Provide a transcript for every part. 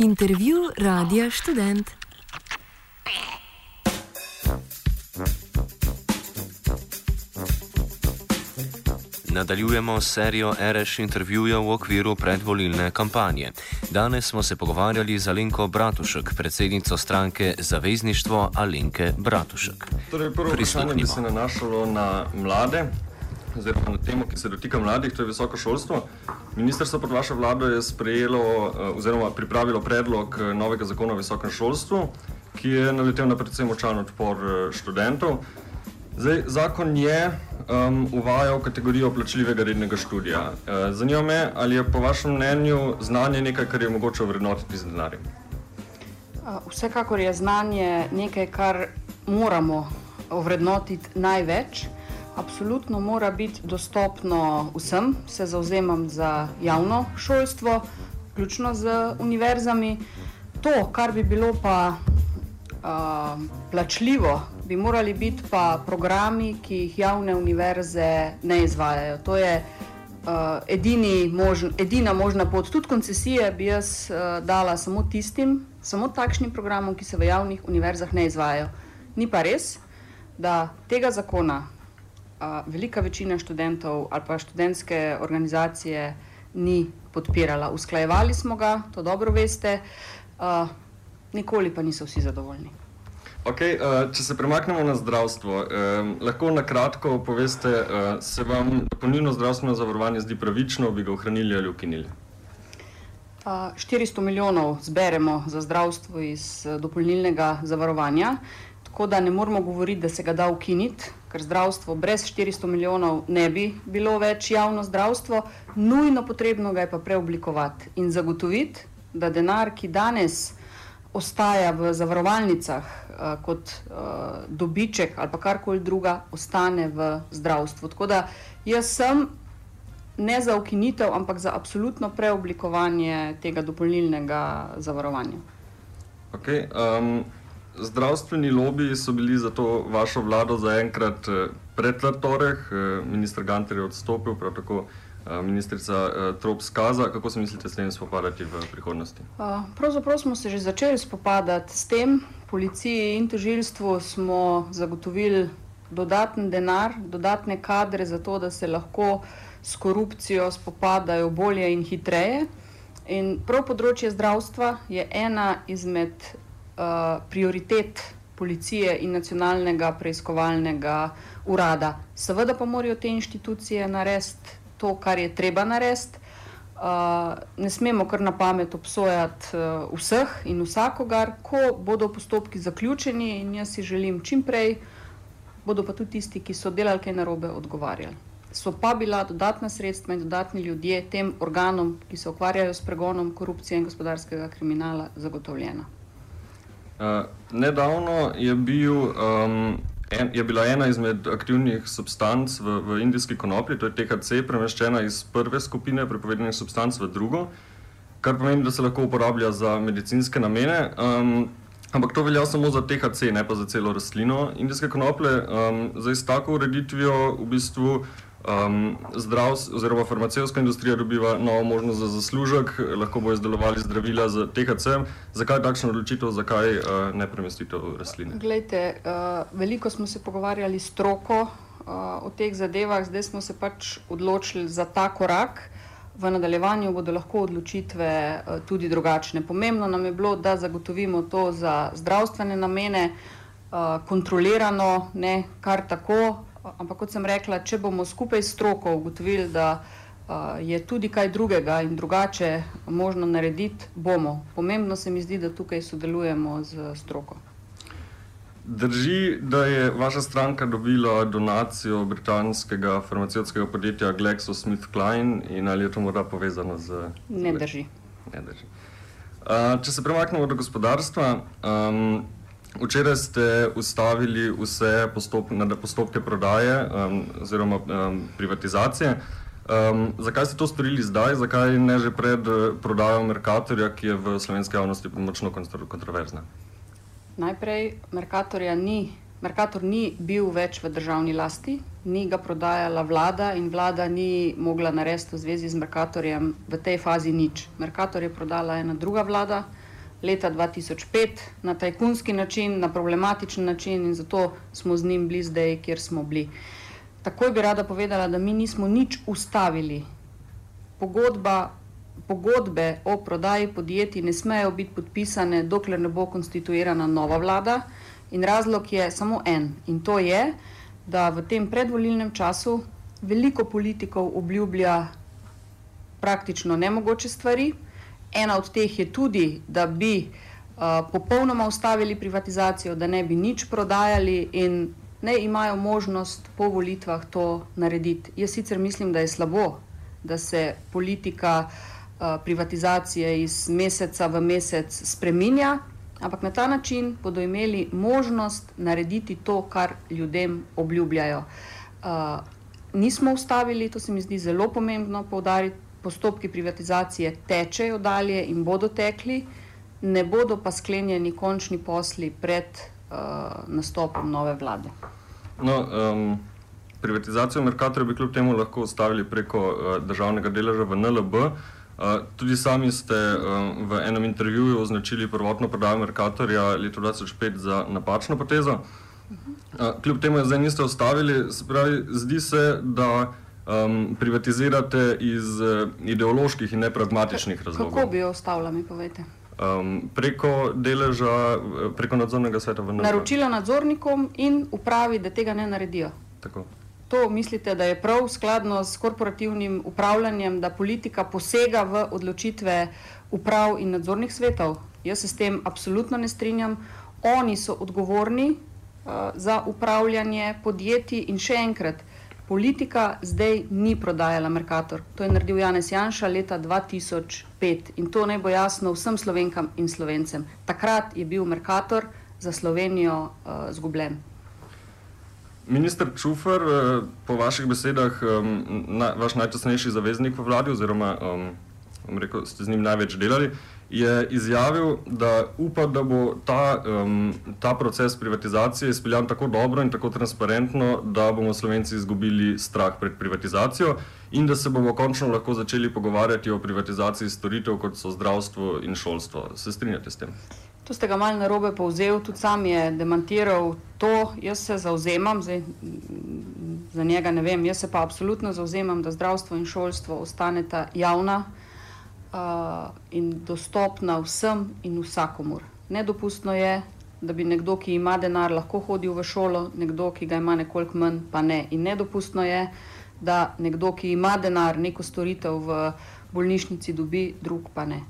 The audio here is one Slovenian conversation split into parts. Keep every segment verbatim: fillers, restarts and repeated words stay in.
Intervju Radia Študent. Nadaljujemo s serijo Ereš intervjujev v okviru predvolilne kampanje. Danes smo se pogovarjali z Alenko Bratušek, predsednico stranke Zavezništvo Alenke Bratušek. Torej, prvo vprašanje bi se nanašalo na mlade, oziroma na temo, ki se dotika mladih, to je visoko šolstvo. Ministrstvo pod vašo vlado je sprejelo oziroma pripravilo predlog novega zakona o visokem šolstvu, ki je naletel na predvsem močan odpor študentov. Zdaj, zakon je um, uvajal kategorijo plačljivega rednega študija. Uh, zanima me, ali je po vašem mnenju znanje nekaj, kar je mogoče ovrednotiti z denarjem? Uh, vsekakor je znanje nekaj, kar moramo ovrednotiti največ. Absolutno mora biti dostopno vsem, se zavzemam za javno šolstvo, vključno z univerzami. To, kar bi bilo pa uh, plačljivo, bi morali biti pa programi, ki jih javne univerze ne izvajajo. To je uh, edini možn, edina možna pot. Tudi koncesije bi jaz uh, dala samo tistim, samo takšnim programom, ki se v javnih univerzah ne izvajajo. Ni pa res, da tega zakona uh, velika večina študentov ali pa študentske organizacije ni podpirala. Usklajevali smo ga, to dobro veste, uh, nikoli pa niso vsi zadovoljni. Ok, uh, če se premaknemo na zdravstvo, uh, lahko na kratko poveste, uh, se vam dopolnilno zdravstveno zavarovanje zdi pravično, bi ga ohranili ali ukinili? Uh, štiristo milijonov zberemo za zdravstvo iz uh, dopolnilnega zavarovanja, tako da ne moramo govoriti, da se ga da ukiniti, ker zdravstvo brez štiristo milijonov ne bi bilo več javno zdravstvo, nujno potrebno ga je pa preoblikovati in zagotoviti, da denar, ki danes ostaja v zavarovalnicah uh, kot uh, dobiček ali pa karkoli druga, ostane v zdravstvu. Tako da jaz sem ne za ukinitev, ampak za absolutno preoblikovanje tega dopolnilnega zavarovanja. Ok, um, zdravstveni lobiji so bili za to vašo vlado zaenkrat pretrd torek, minister Gantar je odstopil, prav tako ministrica Trop Skaza. Kako se mislite s tem spopadati v prihodnosti? Pravzaprav smo se že začeli spopadati s tem. Policiji in tožilstvu smo zagotovili dodaten denar, dodatne kadre za to, da se lahko s korupcijo spopadajo bolje in hitreje. In prav področje zdravstva je ena izmed uh, prioritet policije in nacionalnega preiskovalnega urada. Seveda pa morajo te inštitucije narediti to, kar je treba narediti. Uh, ne smemo kar na pamet obsojati uh, vseh in vsakogar, ko bodo postopki zaključeni, in jaz si želim čim prej, bodo pa tudi tisti, ki so delali kaj narobe, odgovarjali. So pa bila dodatna sredstva in dodatni ljudje tem organom, ki se ukvarjajo s pregonom korupcije in gospodarskega kriminala, zagotovljena. Uh, nedavno je bil um, En, je bila ena izmed aktivnih substanc v, v indijski konoplji, to je T H C, premeščena iz prve skupine prepovedanih substanc v drugo, kar pomeni, da se lahko uporablja za medicinske namene, um, ampak to velja samo za T H C, ne pa za celo rastlino indijske konoplje. Um, zdaj s tako ureditvijo v bistvu um, zdravstvo oziroma farmacevtska industrija dobiva novo možnost za zaslužek, lahko bo izdelovali zdravila z T H C-em. Zakaj takšna odločitev, zakaj uh, ne premestitev rastline? Glejte, uh, veliko smo se pogovarjali s stroko uh, o teh zadevah, zdaj smo se pač odločili za ta korak. V nadaljevanju bodo lahko odločitve uh, tudi drugačne. Pomembno nam je bilo, da zagotovimo to za zdravstvene namene, uh, kontrolirano, ne kar tako. Ampak kot sem rekla, če bomo skupaj s stroko ugotovili, da uh, je tudi kaj drugega in drugače možno narediti, bomo. Pomembno se mi zdi, da tukaj sodelujemo z stroko. Drži, da je vaša stranka dobila donacijo britanskega farmacevtskega podjetja GlaxoSmithKline in ali je to morda povezano z... Ne drži. Ne drži. Uh, če se premaknemo do gospodarstva, um, včeraj ste ustavili vse postopne, postopke prodaje um, oziroma um, privatizacije. Um, zakaj ste to storili zdaj? Zakaj ne že pred prodajo Mercatorja, ki je v slovenski javnosti močno kontroverzna? Najprej, Mercatorja ni, Mercator ni bil več v državni lasti, ni ga prodajala vlada in vlada ni mogla narediti v zvezi z Mercatorjem v tej fazi nič. Mercator je prodala ena druga vlada, leta dva tisoč pet na tajkunski način, na problematičen način in zato smo z njim bili zdaj, kjer smo bili. Takoj bi rada povedala, da mi nismo nič ustavili. Pogodba, pogodbe o prodaji podjetij ne smejo biti podpisane, dokler ne bo konstituirana nova vlada in razlog je samo en in to je, da v tem predvolilnem času veliko politikov obljublja praktično nemogoče stvari. Ena od teh je tudi, da bi uh, popolnoma ustavili privatizacijo, da ne bi nič prodajali in ne imajo možnost po volitvah to narediti. Jaz sicer mislim, da je slabo, da se politika uh, privatizacije iz meseca v mesec spreminja, ampak na ta način bodo imeli možnost narediti to, kar ljudem obljubljajo. Uh, nismo ustavili, to se mi zdi zelo pomembno poudariti, postopki privatizacije tečejo dalje in bodo tekli, ne bodo pa sklenjeni končni posli pred uh, nastopom nove vlade. No, um, privatizacijo Mercatorja bi kljub temu lahko ustavili preko uh, državnega deleža v N L B. Uh, tudi sami ste uh, v enem intervjuju označili prvotno prodajo Mercatorja leta dva tisoč pet za napačno potezo. Uh, kljub temu je zdaj niste ustavili, se pravi, zdi se, da um, privatizirate iz uh, ideoloških in nepragmatičnih razlogov. Kako bi jo ustavila, mi povejte? Um, preko deleža, preko nadzornega sveta v N L B. Naročila nadzornikom in upravi, da tega ne naredijo. Tako. To mislite, da je prav skladno s korporativnim upravljanjem, da politika posega v odločitve uprav in nadzornih svetov? Jaz se s tem absolutno ne strinjam. Oni so odgovorni uh, za upravljanje podjetij in še enkrat, politika zdaj ni prodajala Mercator. To je naredil Janez Janša leta dva tisoč pet in to naj bo jasno vsem Slovenkam in Slovencem. Takrat je bil Mercator za Slovenijo uh, zgubljen. Minister Čufer, po vaših besedah, na, vaš najtesnejši zaveznik v vladi, oziroma um, rekel, ste z njim največ delali, je izjavil, da upa, da bo ta, um, ta proces privatizacije izpeljan tako dobro in tako transparentno, da bomo Slovenci izgubili strah pred privatizacijo in da se bomo končno lahko začeli pogovarjati o privatizaciji storitev, kot so zdravstvo in šolstvo. Se strinjate s tem? To ste ga malo narobe povzel, tudi sam je demantiral to. Jaz se zauzemam, zdaj, za njega ne vem, jaz se pa absolutno zauzemam, da zdravstvo in šolstvo ostaneta javna uh, in dostopna vsem in vsakomur. Nedopustno je, da bi nekdo, ki ima denar, lahko hodil v šolo, nekdo, ki ga ima nekoliko manj, pa ne. In nedopustno je, da nekdo, ki ima denar, neko storitev v bolnišnici dobi, drug pa ne.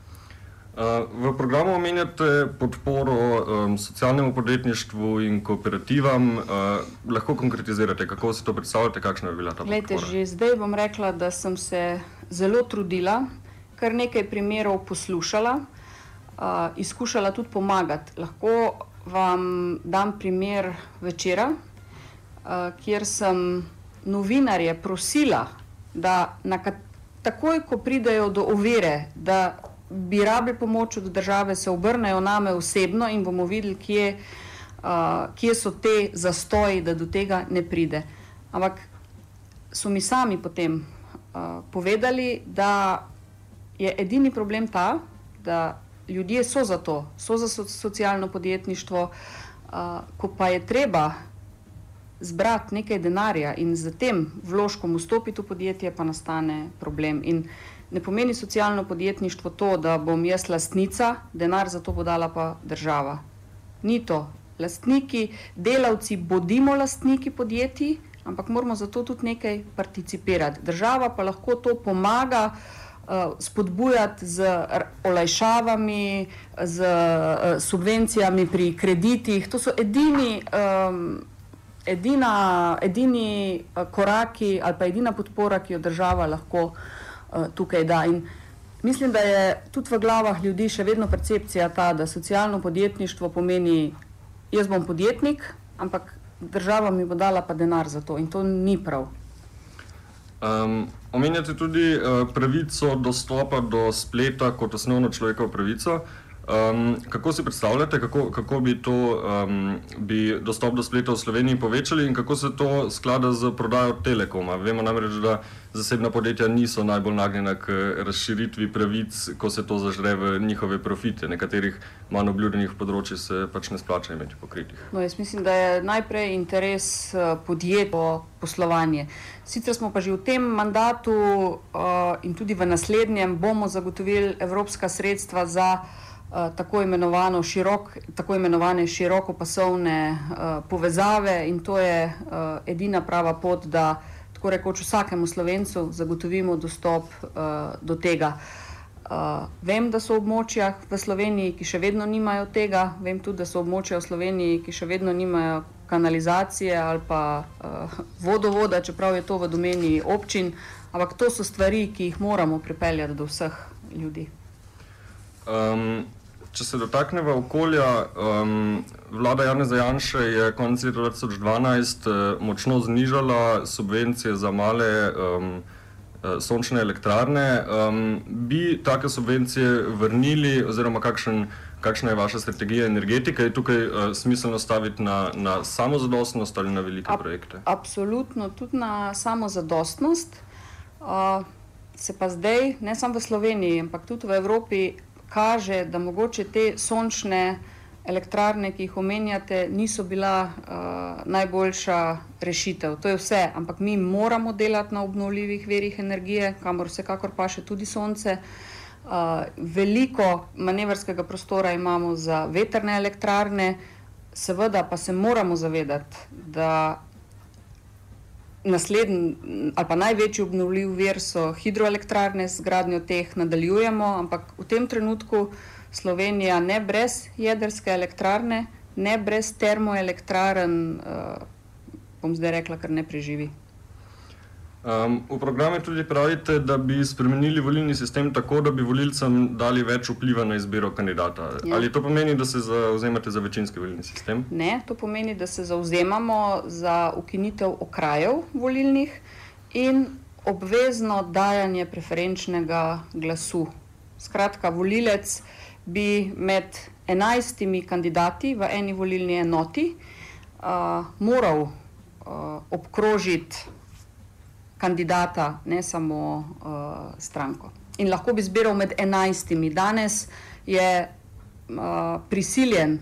V programu omenjate podporo um, socialnemu podjetništvu in kooperativam. Uh, lahko konkretizirate, kako si to predstavljate, kakšna je bila ta podpora? Glejte, že zdaj bom rekla, da sem se zelo trudila, kar nekaj primerov poslušala, uh, izkušala tudi pomagati. Lahko vam dam primer večera, uh, kjer sem novinarje prosila, da na takoj, ko pridejo do ovire, da bi rabili pomoč od države, se obrnejo name osebno in bomo videli, kje, uh, kje so te zastoji, da do tega ne pride. Ampak so mi sami potem uh, povedali, da je edini problem ta, da ljudje so za to, so za so, socialno podjetništvo, uh, ko pa je treba zbrati nekaj denarja in z tem vložkom vstopiti v podjetje, pa nastane problem. In ne pomeni socialno podjetništvo to, da bom jaz lastnica, denar za to bo dala pa država. Ni to. Lastniki, delavci bodimo lastniki podjetij, ampak moramo za to tudi nekaj participirati. Država pa lahko to pomaga uh, spodbujati z olajšavami, z uh, subvencijami pri kreditih. To so edini, um, edina, edini uh, koraki ali pa edina podpora, ki jo država lahko tukaj da. In mislim, da je tudi v glavah ljudi še vedno percepcija ta, da socialno podjetništvo pomeni, jaz bom podjetnik, ampak država mi bo dala pa denar za to in to ni prav. Um, omenjate tudi uh, pravico dostopa do spleta kot osnovno človekovo pravico. Um, kako si predstavljate, kako, kako bi, to, um, bi dostop do spleta v Sloveniji povečali in kako se to sklada z prodajo Telekoma? Vemo namreč, da zasebna podjetja niso najbolj nagnjena k razširitvi pravic, ko se to zažre v njihove profite. Nekaterih manj obljubljenih področji se pač ne splača imeti pokritih. No, jaz mislim, da je najprej interes podjetja poslovanje. Sicer smo pa že v tem mandatu uh, in tudi v naslednjem bomo zagotovili evropska sredstva za Uh, tako, imenovano širok, tako imenovane širokopasovne uh, povezave in to je uh, edina prava pot, da tako rekoč vsakemu Slovencu zagotovimo dostop uh, do tega. Uh, vem, da so območja v Sloveniji, ki še vedno nimajo tega, vem tudi, da so območja v Sloveniji, ki še vedno nimajo kanalizacije ali pa uh, vodovoda, čeprav je to v domeni občin, ampak to so stvari, ki jih moramo pripeljati do vseh ljudi. Um, Če se dotakneva okolja, um, vlada Janeza Janše je konec leta dva tisoč dvanajst uh, močno znižala subvencije za male um, uh, sončne elektrarne. Um, bi take subvencije vrnili oziroma kakšen, kakšna je vaša strategija energetike? Je tukaj uh, smiselno staviti na, na samozadostnost ali na velike Ab, projekte? Absolutno, tudi na samozadostnost. Uh, se pa zdaj, ne samo v Sloveniji, ampak tudi v Evropi, kaže, da mogoče te sončne elektrarne, ki jih omenjate, niso bila uh, najboljša rešitev. To je vse, ampak mi moramo delati na obnovljivih virih energije, kamor vsekakor paše tudi sonce. Uh, veliko manevrskega prostora imamo za vetrne elektrarne, seveda pa se moramo zavedati, da naslednji ali pa največji obnovljiv vir so hidroelektrarne, z gradnjo teh nadaljujemo, ampak v tem trenutku Slovenija ne brez jedrske elektrarne, ne brez termoelektrarn, uh, bom zdaj rekla, kar ne preživi. Um, v programu tudi pravite, da bi spremenili volilni sistem tako, da bi volilcem dali več vpliva na izbiro kandidata. Ja. Ali to pomeni, da se zauzemate za večinski volilni sistem? Ne, to pomeni, da se zauzemamo za ukinitev okrajev volilnih in obvezno dajanje preferenčnega glasu. Skratka, volilec bi med enajstimi kandidati v eni volilni enoti uh, moral uh, obkrožiti kandidata, ne samo uh, stranko. In lahko bi zbiral med enajstimi. Danes je uh, prisiljen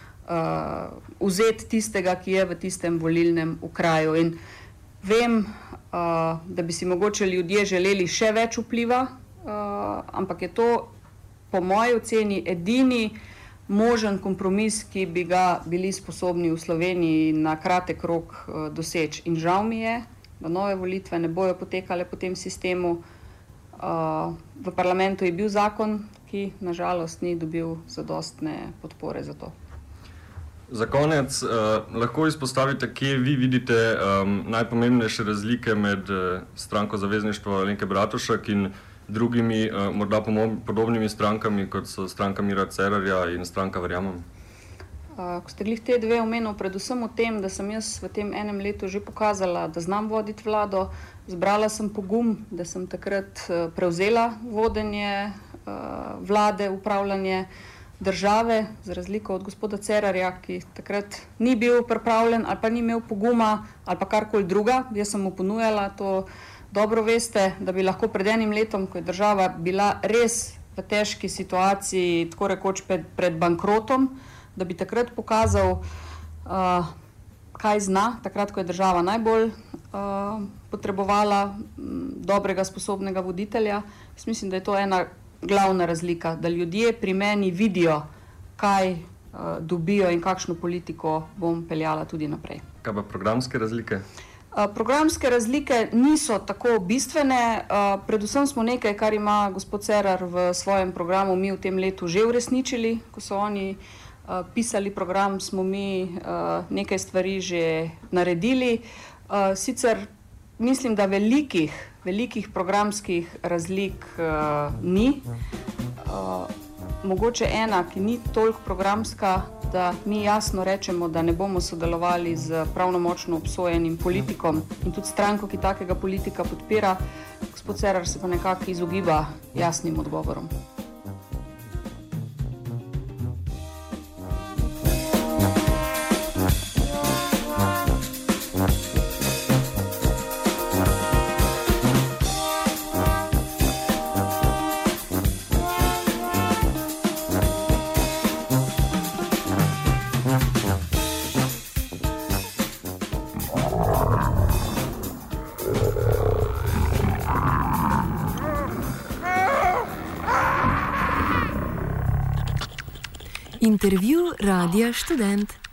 uh, vzeti tistega, ki je v tistem volilnem okraju. In vem, uh, da bi si mogoče ljudje želeli še več vpliva, uh, ampak je to po moji oceni edini možen kompromis, ki bi ga bili sposobni v Sloveniji na kratek rok uh, doseči. In žal mi je, da nove volitve ne bojo potekale po tem sistemu. Uh, v parlamentu je bil zakon, ki nažalost ni dobil zadostne podpore za to. Za konec, uh, lahko izpostavite, kje vi vidite um, najpomembnejše razlike med uh, stranko Zavezništvo Alenke Bratušek in drugimi, uh, morda podobnimi strankami, kot so stranka Mira Cerarja in stranka Verjamem? Uh, ko ste glih te dve omenil, predvsem o tem, da sem jaz v tem enem letu že pokazala, da znam voditi vlado, zbrala sem pogum, da sem takrat uh, prevzela vodenje uh, vlade, upravljanje države, za razliko od gospoda Cerarja, ki takrat ni bil pripravljen ali pa ni imel poguma ali pa karkoli druga. Jaz sem mu ponujala, to dobro veste, da bi lahko pred enim letom, ko je država bila res v težki situaciji, tako rekoč pred, pred bankrotom, da bi takrat pokazal, uh, kaj zna, takrat, ko je država najbolj uh, potrebovala m, dobrega, sposobnega voditelja. Jaz mislim, da je to ena glavna razlika, da ljudje pri meni vidijo, kaj uh, dobijo in kakšno politiko bom peljala tudi naprej. Kaj pa programske razlike? Uh, programske razlike niso tako bistvene, uh, predvsem smo nekaj, kar ima gospod Cerar v svojem programu, mi v tem letu že uresničili, ko so oni Uh, pisali program, smo mi uh, nekaj stvari že naredili. Uh, sicer mislim, da velikih, velikih programskih razlik uh, ni. Uh, mogoče ena, ki ni toliko programska, da mi jasno rečemo, da ne bomo sodelovali z pravnomočno obsojenim politikom in tudi stranko, ki takega politika podpira. Gospod Cerar se pa nekako izogiba jasnim odgovorom. Intervju Radia Študent.